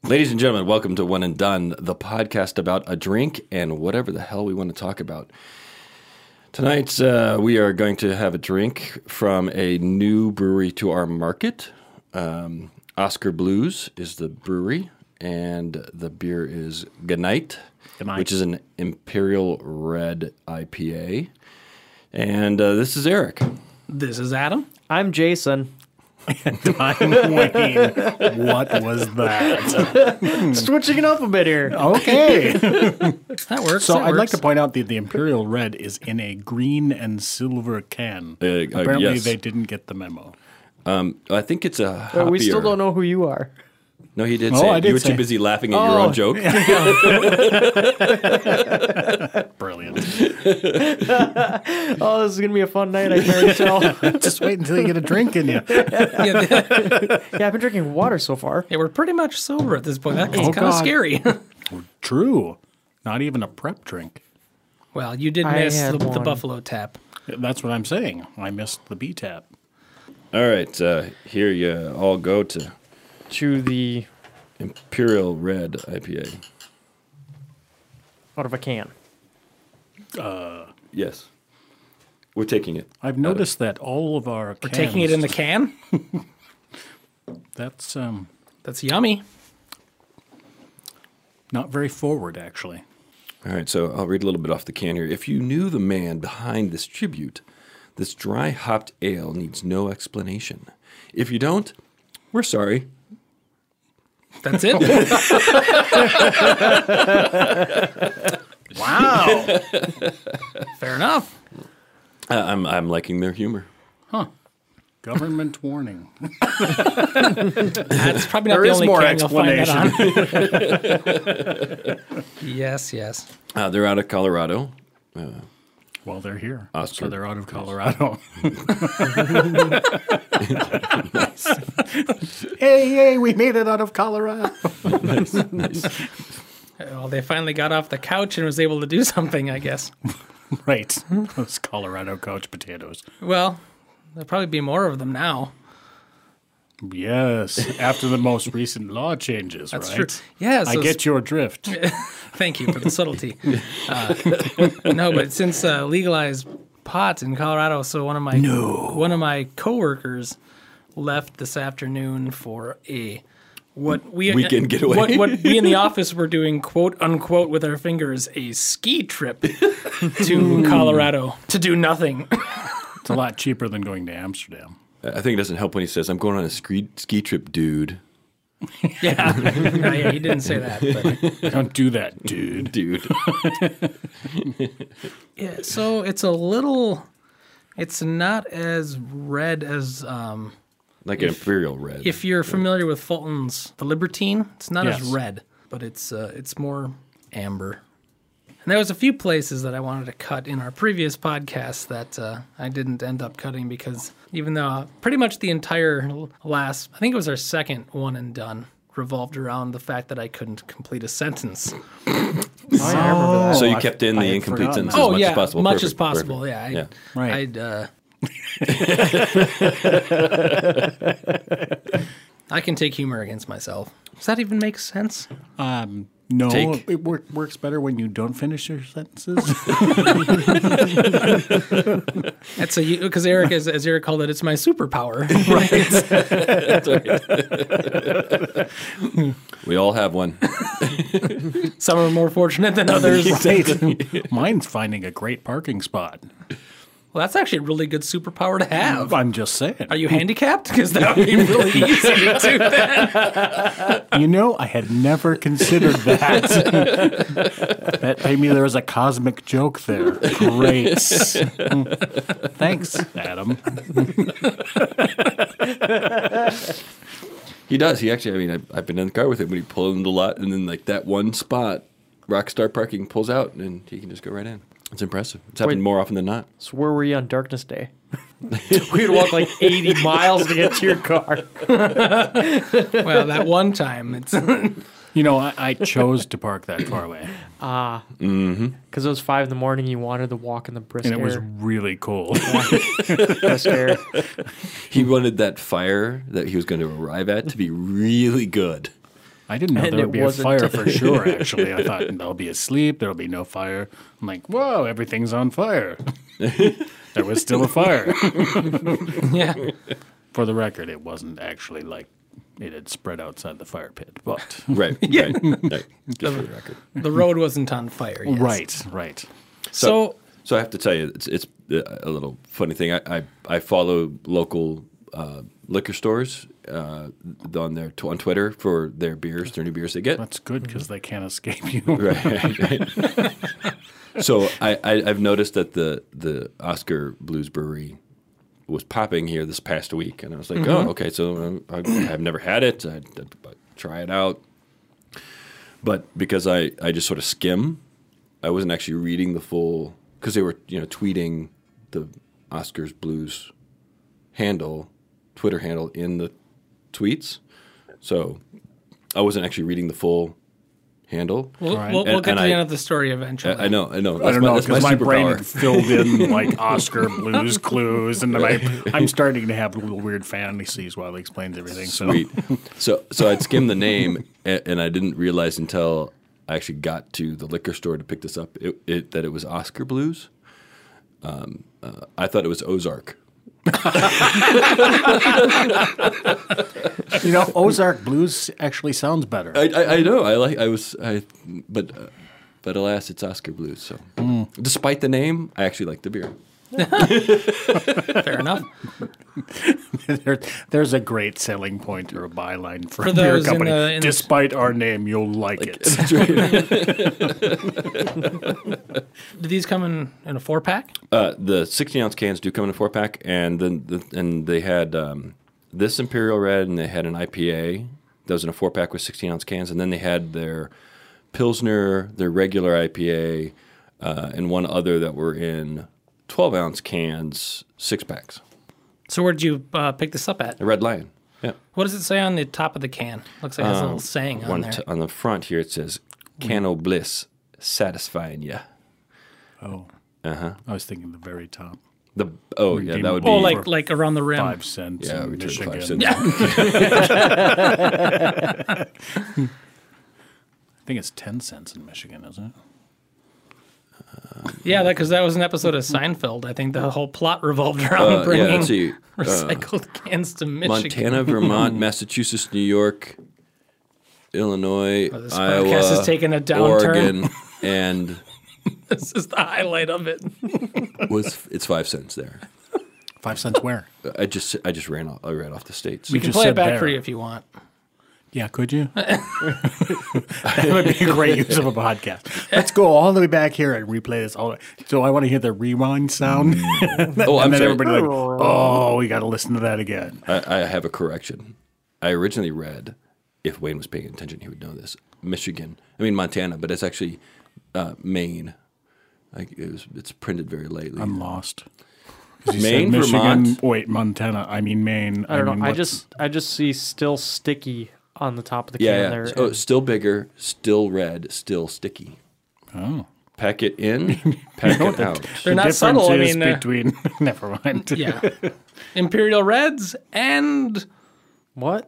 Ladies and gentlemen, welcome to One and Done, the podcast about a drink and whatever the hell we want to talk about. Tonight, we are going to have a drink from a new brewery to our market. Oscar Blues is the brewery, and the beer is Goodnight, which is an Imperial Red IPA. And this is Eric. This is Adam. I'm Jason. I'm Wayne. What was that? Switching it up a bit here. Okay. That works. So I'd like to point out that the Imperial Red is in a green and silver can. Apparently yes. they didn't get the memo. I think it's a hoppier. We still don't know who you are. No, he did Oh, say I it. did You were say too it. busy laughing at your own joke. Brilliant. Oh, this is going to be a fun night, I can already tell. Just wait until you get a drink in you. Yeah, I've been drinking water so far. Yeah, we're pretty much sober at this point. That's Oh, kind of God. scary. True. Not even a prep drink. Well, you did I miss had the one. Buffalo Tap. That's what I'm saying. I missed the B-tap. All right, here you all go to To the Imperial Red IPA. out of a can. Yes. We're taking it. I've noticed that all of our We're cans... taking it in the can. That's That's yummy. not very forward, actually. All right, so I'll read a little bit off the can here. If you knew the man behind this tribute, this dry hopped ale needs no explanation. If you don't, we're sorry. That's it. Wow. Fair enough. I'm liking their humor. Government warning. That's probably not There the is only more can you'll find that on. Yes. They're out of Colorado. Well, they're here. Oscar. So they're out of Colorado. Hey, we made it out of Colorado. Nice. Well, they finally got off the couch and was able to do something, I guess. Right. Those Colorado couch potatoes. Well, there'll probably be more of them now. Yes, after the most recent law changes, That's right? true. Yeah, I so get your drift. Thank you for the subtlety. No, but since legalized pot in Colorado, so one of my coworkers left this afternoon for a Weekend getaway. What we in the office were doing, quote unquote, with our fingers, a ski trip to Colorado to do nothing. It's a lot cheaper than going to Amsterdam. I think it doesn't help when he says, I'm going on a ski trip, dude. Yeah, no, yeah, he didn't say that. But. Don't do that, dude. Dude. Yeah, so it's not as red as Like an Imperial Red. if you're familiar with Fulton's The Libertine. It's not as Yes. red, but it's more amber. And there was a few places that I wanted to cut in our previous podcast that I didn't end up cutting because even though pretty much the entire last, I think it was our second one and done, revolved around the fact that I couldn't complete a sentence. I remember that. So you kept in the I had incomplete forgotten sentence that. as much as possible. much Perfect, as possible. perfect. Yeah, Right. I can take humor against myself. Does that even make sense? No, Take. it works better when you don't finish your sentences. That's because Eric, as Eric called it, it's my superpower. Right. We all have one. Some are more fortunate than others. Mine's finding a great parking spot. Well, that's actually a really good superpower to have. I'm just saying. Are you handicapped? Because that would be really easy to do that. You know, I had never considered that. That maybe there was a cosmic joke there. Great. Thanks, Adam. He does. He actually, I've been in the car with him when he pulled in the lot, and then like that one spot, Rockstar Parking pulls out, and he can just go right in. It's impressive. It's happened more often than not. So where were you on Darkness Day? We'd walk like 80 miles to get to your car. Well, that one time, it's You know, I chose to park that far away. Because it was 5 a.m. You wanted to walk in the brisk And it was air. really cold. Brisk air. He wanted that fire that he was going to arrive at to be really good. I didn't know And there would it be a wasn't. fire for sure, actually. I thought they'll be asleep, there'll be no fire. I'm like, whoa, everything's on fire. There was still a fire. Yeah. For the record, it wasn't actually like it had spread outside the fire pit, but... Right. Right. Just for the record. The road wasn't on fire. Yes. Right. So So I have to tell you, it's a little funny thing. I follow local liquor stores on Twitter for their beers, their new beers they get. That's good because they can't escape you. Right. So I've noticed that the Oscar Blues Brewery was popping here this past week, and I was like, oh, okay. So I've never had it. I'd try it out, but because I just sort of skim, I wasn't actually reading the full because they were tweeting the Oscars Blues Twitter handle in the tweets, so I wasn't actually reading the full handle. we'll Right. get And to the I- end of the story eventually. I know. I don't know That's because my brain superpower. had filled in like Oscar Blues Clues, and then I'm starting to have little weird fantasies while he explains everything. Sweet. So I'd skimmed the name, and I didn't realize until I actually got to the liquor store to pick this up that it was Oscar Blues. I thought it was Ozark. Ozark Blues actually sounds better. I know. But alas, it's Oscar Blues. So, despite the name, I actually like the beer. Fair enough. There's a great selling point or a byline for For a beer those in company. the- Despite our name, you'll like it. Do these come in a 4-pack? The 16-ounce cans do come in a 4-pack, and then they had this Imperial Red, and they had an IPA that was in a 4-pack with 16-ounce cans, and then they had their Pilsner, their regular IPA, and one other that were in 12-ounce cans, 6-packs. So where'd you pick this up at? The Red Lion. Yeah. What does it say on the top of the can? Looks like it has a little saying on there. On the front here, it says, Cano Bliss, satisfying ya. Oh, Uh-huh. I was thinking the very top. That would be... Oh, like around the rim. 5 cents Yeah, in we took Michigan. 5 cents. I think it's 10 cents in Michigan, isn't it? Yeah, because that was an episode of Seinfeld. I think the whole plot revolved around bringing let's see. recycled cans to Michigan. Montana, Vermont, Massachusetts, New York, Illinois, this Iowa, podcast is taking a downturn. Oregon, and This is the highlight of it. it's 5 cents there. 5 cents where? I just ran off the states. We can just play it said back there. for you if you want. Yeah, could you? That would be a great use of a podcast. Let's go all the way back here and replay this all the way. So I want to hear the rewind sound. Oh, I'm and then sorry. everybody like, oh, we got to listen to that again. I have a correction. I originally read, if Wayne was paying attention, he would know this. Montana, but it's actually Maine. It's printed very lightly. I'm lost. 'Cause you Maine, said Michigan. Vermont? Wait, Montana. I mean Maine. I don't know. mean, I just see still sticky on the top of the can yeah. there. Oh, still bigger, still red, still sticky. Oh. Pack it in, pack it out. They're The not difference subtle. I is mean, between. Never mind. yeah. Imperial Reds and... What?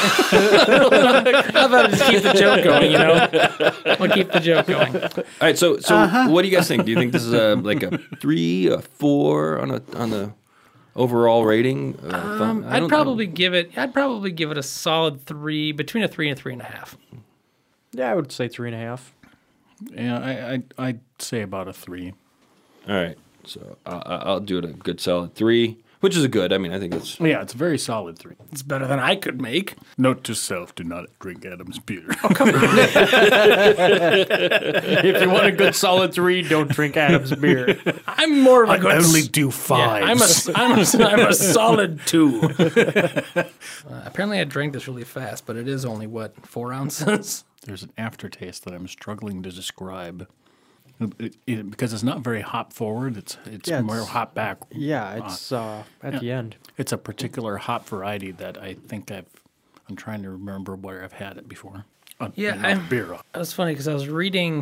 How about I just keep the joke going, We'll keep the joke going. All right, so what do you guys think? Do you think this is like a 3, a 4 on the overall rating? I'd probably give it a solid 3, between a 3 and 3.5. Yeah, I would say 3.5. Yeah, I'd say about a 3. All right, so I'll do it a good solid 3, which is a good. I mean, I think it's Yeah, it's a very solid 3. It's better than I could make. Note to self: do not drink Adam's beer. If you want a good solid 3, don't drink Adam's beer. I'm more of a I good... only do 5. I'm a solid 2. Apparently I drank this really fast, but it is only, 4 ounces? There's an aftertaste that I'm struggling to describe. Because it's not very hop forward. It's Yeah, more it's- hop back. Yeah, it's at the end. It's a particular hop variety that I think I'm trying to remember where I've had it before. Beer. That was funny because I was reading.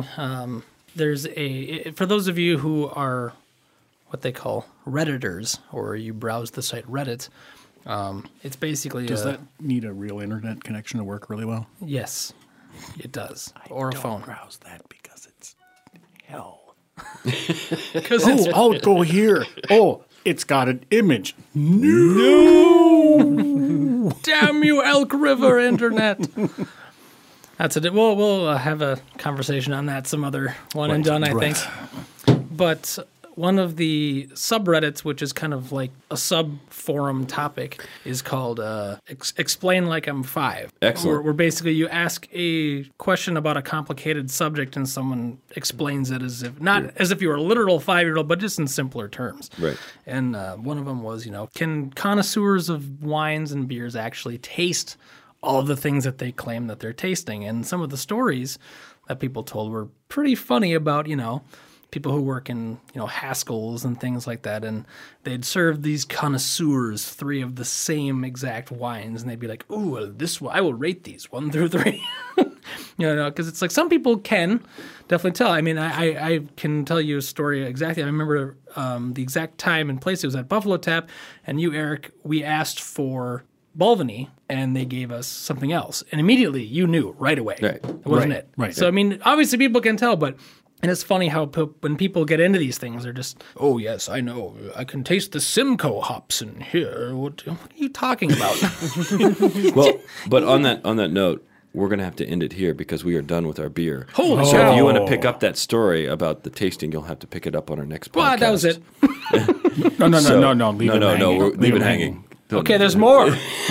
For those of you who are what they call Redditors, or you browse the site Reddit, it's basically Does that need a real internet connection to work really well? yes. It does. Or a phone. Browse that because it's hell. Because Oh, I'll go here. Oh, it's got an image. damn you, Elk River Internet. That's it. We'll have a conversation on that some other one and done, I think. But one of the subreddits, which is kind of like a sub-forum topic, is called Explain Like I'm 5. Excellent. Where basically you ask a question about a complicated subject and someone explains it as if, not as if you were a literal 5-year-old, but just in simpler terms. Right. And one of them was, can connoisseurs of wines and beers actually taste all of the things that they claim that they're tasting? And some of the stories that people told were pretty funny about, people who work in, Haskell's and things like that. And they'd serve these connoisseurs 3 of the same exact wines. And they'd be like, ooh, well, this one, I will rate these 1 through 3. Because it's like some people can definitely tell. I mean, I can tell you a story exactly. I remember the exact time and place. It was at Buffalo Tap. And you, Eric, we asked for Balvenie, and they gave us something else. And immediately you knew right away. Right. It wasn't it. Right. So, I mean, obviously people can tell, and it's funny how when people get into these things, they're just, oh, yes, I know. I can taste the Simcoe hops in here. What are you talking about? Well, but on that note, we're going to have to end it here because we are done with our beer. Holy So cow. if you want to pick up that story about the tasting, you'll have to pick it up on our next podcast. Well, that was it. No. Leave it No, hanging. leave it hanging. Okay, there's more.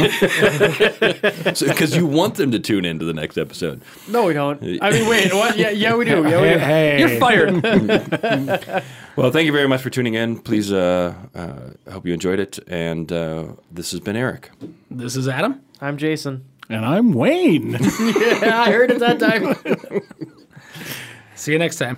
Because you want them to tune into the next episode. No, we don't. I mean, wait. What? Yeah, we do. Yeah, we do. Hey. You're fired. Well, thank you very much for tuning in. Please, I hope you enjoyed it. And this has been Eric. This is Adam. I'm Jason. And I'm Wayne. Yeah, I heard it that time. See you next time.